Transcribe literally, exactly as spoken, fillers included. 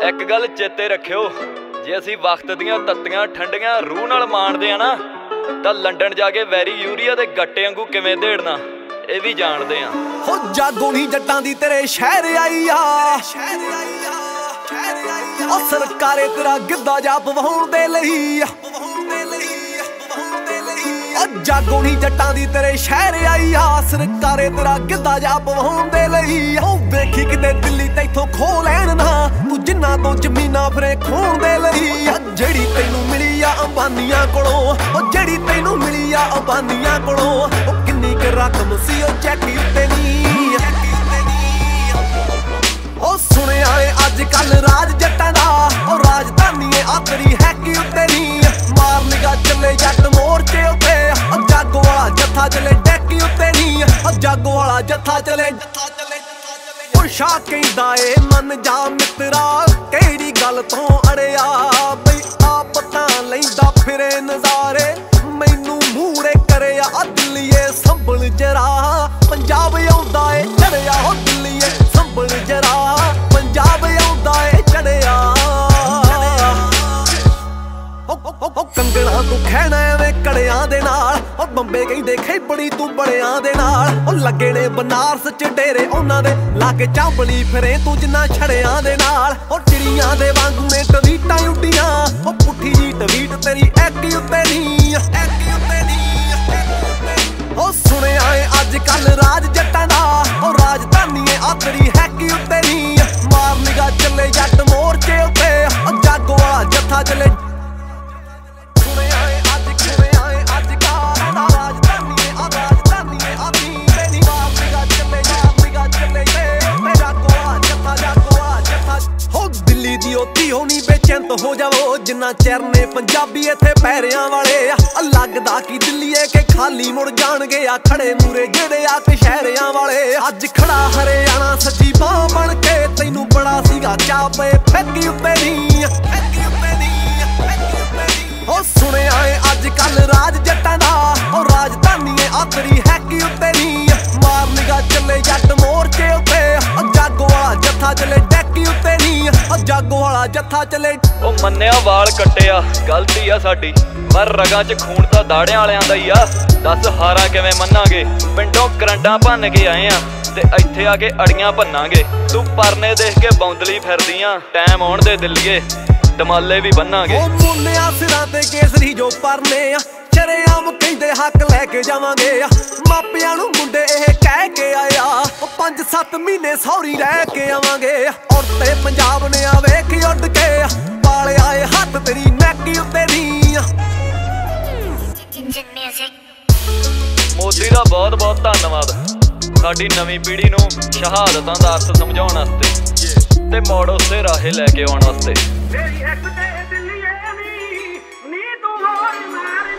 एक गल चेते रखियो, जे असी वक्त दियां तत्तियां ठंडियां रूह नाल माणदे आ ना तां लंडन जाके वैरी यूरिया दे गट्टे वांगू किवें देड़ना ये भी जानदे आ। हो जागो नी जट्टां दी तेरे शहर आई आ, ओ सरकारे तेरा गिद्धा जा पवाउण दे लई, ओ जागो नी जट्टां दी तेरे शहर आई आ, सरकारे तेरा गिद्धा जा पवाउण दे लई। ओ वेखी किते दिल्ली तैथों खो लैण ना तू जिन्ना तो जमीना फिरे खोण दे लई। जेड़ी तैनू मिली आ अंबानियां कोलों, ओ जेड़ी तैनू मिली आ अंबानियां कोलों, ओ किन्नी क रकम सी ओ चैक उत्ते नी। ओ सुनिया ए अज कल राज जट्टां दा, ओ राजधानी ए आतरी है कि उत्ते नी। मार निगा चले जट मोर्चे उत्ते, ओ जागो वाला जत्था चले डैकी उत्ते नी, ओ जागो वाला जत्था चले ओ शाह कहंदा ए मन जा मित्रा केड़ी गल तों अड़िया, बई आप तां लैंदा फिरे नज़ारे मैनू मूड़े करे आ दिल्लीए संभल जरा, पंजाब आउंदा ए चढ़िया हो दिल्लीए संभल जरा, पंजाब आउंदा ए चढ़िया। कंगना तू खैना एवें कड़ियां दे नाल, ओ बंबे कहंदे खैबड़ी तू बड़ियां दे नाल, ओ लगे ने बनारस च डेरे उन्हां दे लाके चांबली फिरे तू जिन्ना छड़ियां दे नाल। ओ चिड़ियां दे वांगू ने टवीटां उड्डियां, ओ पुट्ठी जी टवीट तेरी ऐकी उत्ते नी, ऐकी उत्ते नी। ओ सुनिया ए अज कल राज जट्टां दा, ओ राजधानी ए आतरी है कि उत्ते नी। मार निगा चले जट मोर्चे उत्ते, ओ जागो वाला जत्था चले होनी बेचैन तो हो जावो जिन्ना चेर ने पंजाबी इत्थे पैरियां वाले आ। लगदा कि दिल्लीए के खाली मुड़ जाणगे आ खड़े मूरे जेड़े आ के शहरियां वाले। अज खड़ा हरियाणा सच्ची बां बन के तैनू बड़ा सीगा चा पे फेंकी उत्ते नी, फेंकी उत्ते नी, फेंकी उत्ते नी। ओ सुनिया ए अज कल राज जट्टां दा, ओ राजधानी ए आतरी है कि उत्ते नी। मार निगा चले जट मोर्चे उत्ते, ओ जागो वाला जत्था चले डैकी उत्ते नी, ओ जागो वाला जत्था चले। ओ मन्निया वाल कट्टिया गलती आ साडी, पर रगां च खून तां दाड़ियां वालियां दा ही आ। दस हारा किवें मन्नांगे, पिंडों करंडां भन्न के आए आ ते इत्थे आके अड़ियां भन्नांगे। तू परने देख के बौंदली फिरदियां, टैम आउण दे दिल्लीए दमाले भी बन्नांगे। ओ मुन्निया सिरां ते केसरी जो परने आ, शरेआम कहंदे हक लैके जावांगे। मापियां नू मुंडे एह कह के आया, ओ पंज सत्त महीने सौरी रह के आवांगे। और ते पंजाब ने आ वेख उड़ के पाले आए हत्थ तेरी नैकी उत्ते नी। मोदी दा बहुत बहुत धन्नवाद साडी नवीं पीढ़ी नू शहादतां दा अर्थ समझाउण वास्ते ते मोड़ उसे राहे लैके आउण वास्ते।